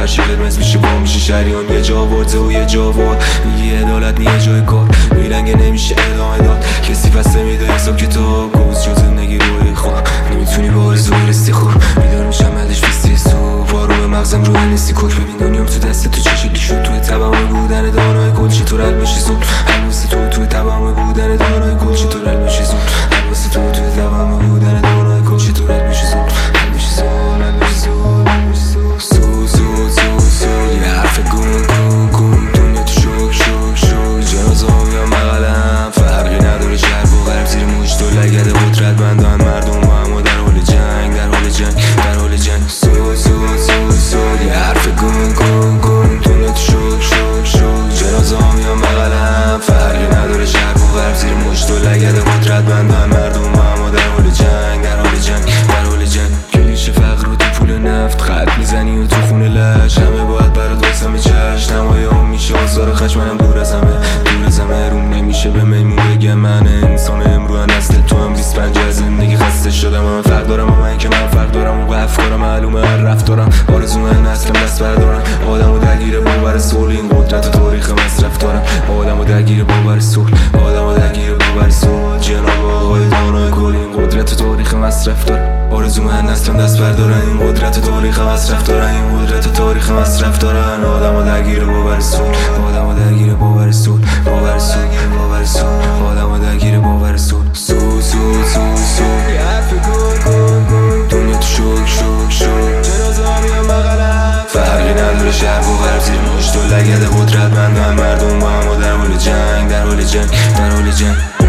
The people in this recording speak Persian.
فرشی قرمز میشه با میشه شریان یه جا ورده و یه جا ورد میگی عدالت نیه جای کار میرنگه نمیشه ادامه داد کسی پس نمیده حساب کتاب گوز شد زندگی روی خود نمیتونی با آرزوی رستی خوب بیدار میشم بعدش بیستی صبح بارو به مغزم رو نیستی کش ببین دنیام تو دست تو چه شکلی شد توی تمام بودن دانای گل چطور حل بشی زود حواس تو توی تمام بودن دانای گل چطور حل بشی زود حواس تو توی تمام بودن دانای گل چطور حل بشی زود حل بشی زود حل بشی زود حل بشی زود سو سو سو سو یه حرف گون گون گون دنیا تو شوک شوک شوک جنازه‌ام یا مقالم فرقی نداره شهر و غرب زیر موج تو لگد قدرت بندان مردم با هم در حال جنگ در حال جنگ در حال جنگ سو سو سو سو یه حرف گون گون گون دنیا تو شوک شوک شوک جنازه‌ام یا مقالم فرقی نداره شهر و غرب زیر موج تو لگد قدرت بندان مردم با هم در حال جنگ در حال جنگ در حال جنگ کلیشه فقر و تو پول نفت خط میزنی و تو خونه لش همه باید برات واسمه چشم نمایان میشه آثار خشم منم دور از همه روم نمیشه به میمون بگم من انسان امرو نسل تو هم 25 از زندگی خسته شدم من فرق دارم اما این که من فرق دارم و افکارم معلومه هر رفتارم آرزو من نسلم دست بردارم آدمو درگیر باور صلح این قدرت تاریخ مصرف دارم آدمو درگیر باور صلح آدمو درگیر باور صلح جناب آقای دانای کل این قدرت تاریخ مصرف دارم آرزو من نسلم دست بردارن این قدرت تاریخ مصرف دارن این قدرت تاریخ مصرف دارن آدمو درگیر باور صلح آدمو درگیر باور صلح باور صلح باور صلح آدمو درگیر باور صلح سو سو سو سو یه حرف گل گل گل دنیا تو شوک شوک شوک جنازه‌ام یا مقالم فرقی نداره شهر و غرب زیر موج تو لگد قدرت بندن مردم با هم در حال جنگ در حال جنگ در حال جنگ